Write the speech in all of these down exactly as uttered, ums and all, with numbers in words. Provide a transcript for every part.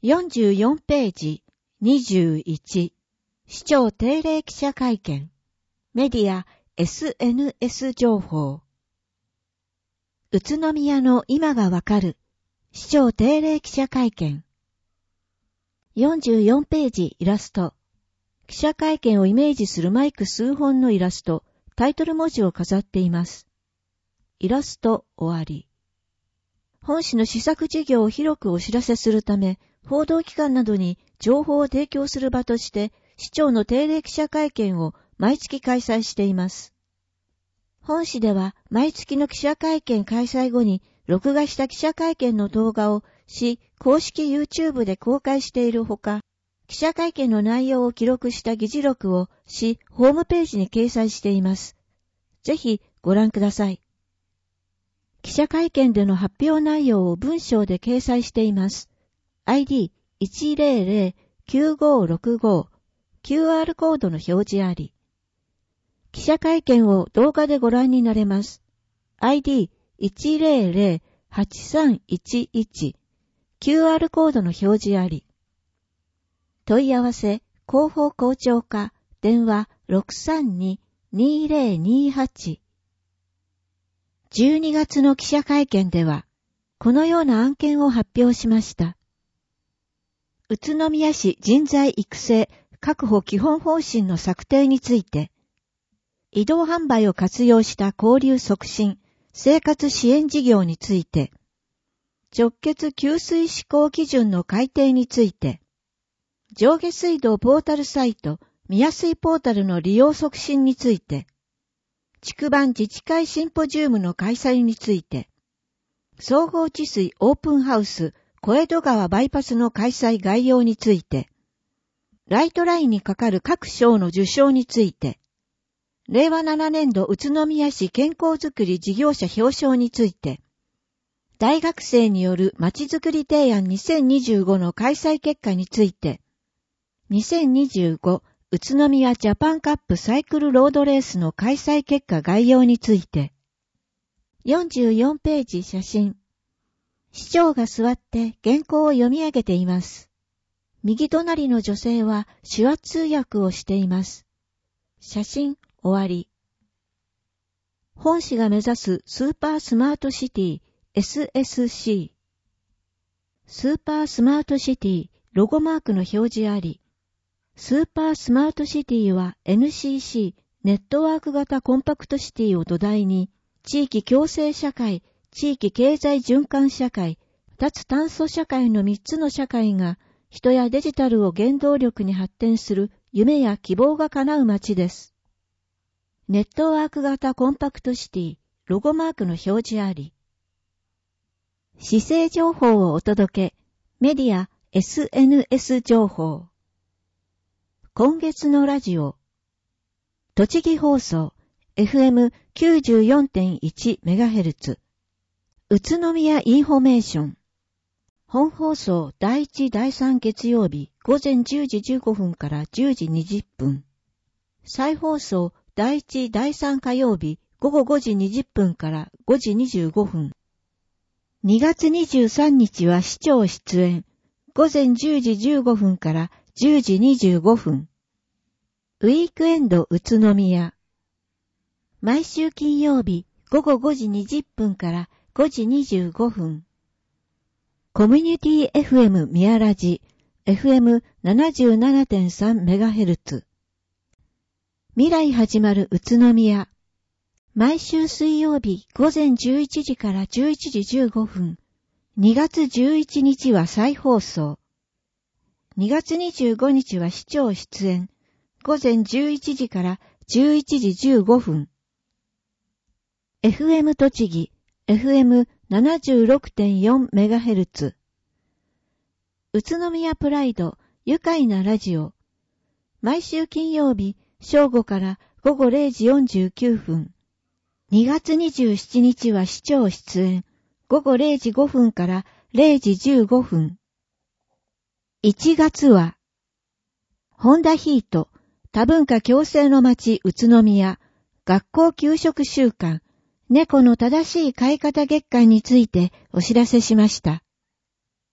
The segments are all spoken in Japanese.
よんじゅうよんページにじゅういち市長定例記者会見メディア エスエヌエス 情報宇都宮の今がわかる市長定例記者会見よんじゅうよんページイラスト記者会見をイメージするマイク数本のイラストタイトル文字を飾っていますイラスト終わり本市の施策事業を広くお知らせするため報道機関などに情報を提供する場として市長の定例記者会見を毎月開催しています。本市では毎月の記者会見開催後に録画した記者会見の動画を市公式 YouTube で公開しているほか、記者会見の内容を記録した議事録を市ホームページに掲載しています。ぜひご覧ください。記者会見での発表内容を文章で掲載しています。アイディーいちまるまるきゅうごろくご キューアール コードの表示あり。記者会見を動画でご覧になれます。アイディーいちまるまるはちさんいちいち キューアール コードの表示あり。問い合わせ、広報校長課、電話 ろくさんに にーぜろにーはち。じゅうにがつの記者会見では、このような案件を発表しました。宇都宮市人材育成確保基本方針の策定について、移動販売を活用した交流促進、生活支援事業について、直結給水施行基準の改定について、上下水道ポータルサイト、宮水ポータルの利用促進について、地区版自治会シンポジウムの開催について、総合治水オープンハウス、小江戸川バイパスの開催概要について、ライトラインにかかる各賞の受賞について、れいわななねんど宇都宮市健康づくり事業者表彰について、大学生によるまちづくり提案にせんにじゅうごの開催結果について、にせんにじゅうご宇都宮ジャパンカップサイクルロードレースの開催結果概要について、よんじゅうよんページ写真。市長が座って原稿を読み上げています。右隣の女性は手話通訳をしています。写真終わり。本市が目指すスーパースマートシティ エスエスシー。スーパースマートシティロゴマークの表示あり。スーパースマートシティは エヌシーシー ネットワーク型コンパクトシティを土台に地域共生社会、地域経済循環社会、脱炭素社会のみっつの社会が人やデジタルを原動力に発展する夢や希望が叶う街です。ネットワーク型コンパクトシティ、ロゴマークの表示あり。市政情報をお届け、メディア エスエヌエス 情報。今月のラジオ。栃木放送 エフエムきゅうじゅうよんてんいちメガヘルツ。宇都宮インフォメーション。本放送だいいちだいさん月曜日午前じゅうじじゅうごふんからじゅうじにじゅっぷん。再放送だいいちだいさん火曜日午後ごじにじゅっぷんからごじにじゅうごふん。にがつにじゅうさんにちは市長出演。午前じゅうじじゅうごふんからじゅうじにじゅうごふん。ウィークエンド宇都宮。毎週金曜日午後ごじにじゅっぷんからごじにじゅうごふん。コミュニティ エフエム 宮ラジ エフエムななじゅうななてんさんメガヘルツ。未来始まる宇都宮。毎週水曜日午前じゅういちじからじゅういちじじゅうごふん。にがつじゅういちにちは再放送。にがつにじゅうごにちは市長出演。午前じゅういちじからじゅういちじじゅうごふん。エフエム 栃木、エフエムななじゅうろくてんよんメガヘルツ。宇都宮プライド、愉快なラジオ。毎週金曜日、正午から午後れいじよんじゅうきゅうふん。にがつにじゅうしちにちは市長出演。午後れいじごふんかられいじじゅうごふん。いちがつは、ホンダヒート、多文化共生の街宇都宮、学校給食週間、猫の正しい飼い方月間についてお知らせしました。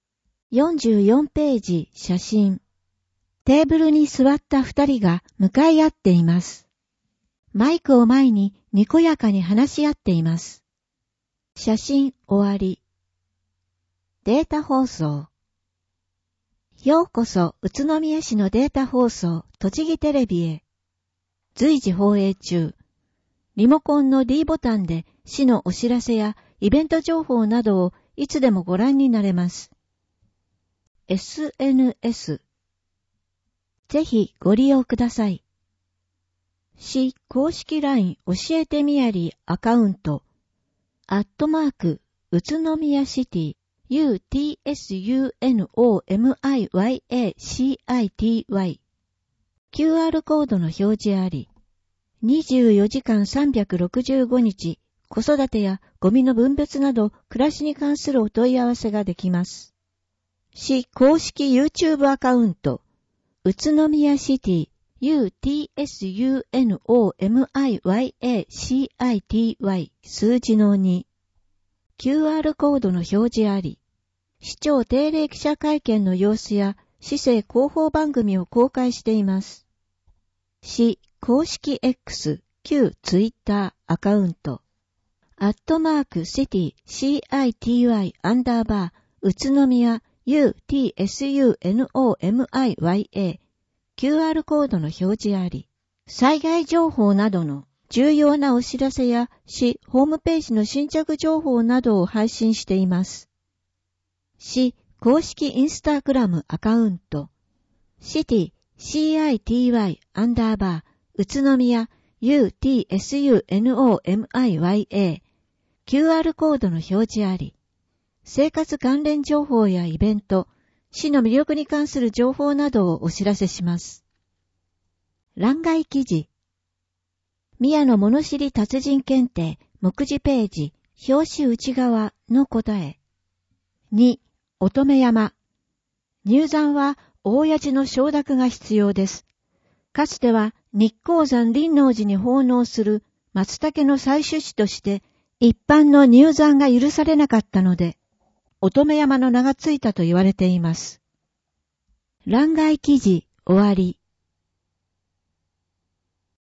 よんじゅうよんページ写真。テーブルに座った二人が向かい合っています。マイクを前ににこやかに話し合っています。写真終わり。データ放送。ようこそ宇都宮市のデータ放送栃木テレビへ。随時放映中。リモコンの D ボタンで市のお知らせやイベント情報などをいつでもご覧になれます。エスエヌエス。ぜひご利用ください。市公式 ライン 教えてみやりアカウント、アットマーク、宇都宮シティ、ユーティーエスユーエヌオーエムアイワイエーシーアイティーワイ。キューアール コードの表示あり。にじゅうよじかんさんびゃくろくじゅうごにち、子育てやゴミの分別など暮らしに関するお問い合わせができます。市公式 YouTube アカウント、宇都宮シティ ユーティーエスユーエヌオーエムアイワイエーシーアイティーワイ 数字のに。キューアール コードの表示あり。市長定例記者会見の様子や市政広報番組を公開しています。市公式 X、旧 Twitter アカウント、アットマークシティ シーアイティーワイ アンダーバー宇都宮 ユーティーエスユーエヌオーエムアイワイエー キューアール コードの表示あり、災害情報などの重要なお知らせや市ホームページの新着情報などを配信しています。市公式インスタグラムアカウント、シティ シーアイティーワイ アンダーバー宇都宮 ユーティーエスユーエヌオーエムアイワイエー キューアール コードの表示あり、生活関連情報やイベント、市の魅力に関する情報などをお知らせします。欄外記事。宮野物知り達人検定目次ページ表紙内側の答え。に、乙女山。入山は大谷地の承諾が必要です。かつては日光山林王寺に奉納する松茸の採取地として一般の入山が許されなかったので、乙女山の名がついたと言われています。欄外記事終わり。